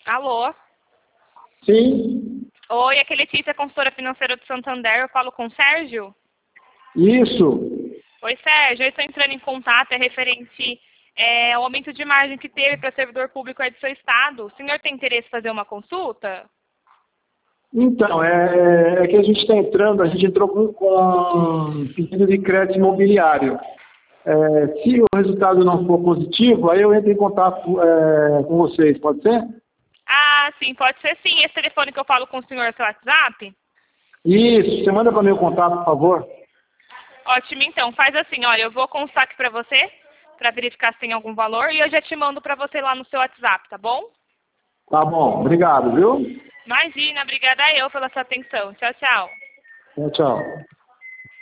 Alô? Sim, Oi, aqui é Letícia, consultora financeira do Santander. Eu falo com o Sérgio? isso. Oi, Sérgio. Eu estou entrando em contato, é referente ao aumento de margem que teve para servidor público aí do seu estado. O senhor tem interesse em fazer uma consulta? Então, é que a gente está entrando, a gente entrou com pedido de crédito imobiliário. Se o resultado não for positivo, aí eu entro em contato com vocês, pode ser? Ah, sim, pode ser sim. Esse telefone que eu falo com o senhor é seu WhatsApp? Isso, você manda para mim o contato, por favor. Ótimo, então. Faz assim, olha, eu vou constar aqui para você, para verificar se tem algum valor, e eu já te mando para você lá no seu WhatsApp, tá bom? Tá bom, obrigado, viu? Imagina, obrigada eu pela sua atenção. Tchau, tchau. Tchau, tchau.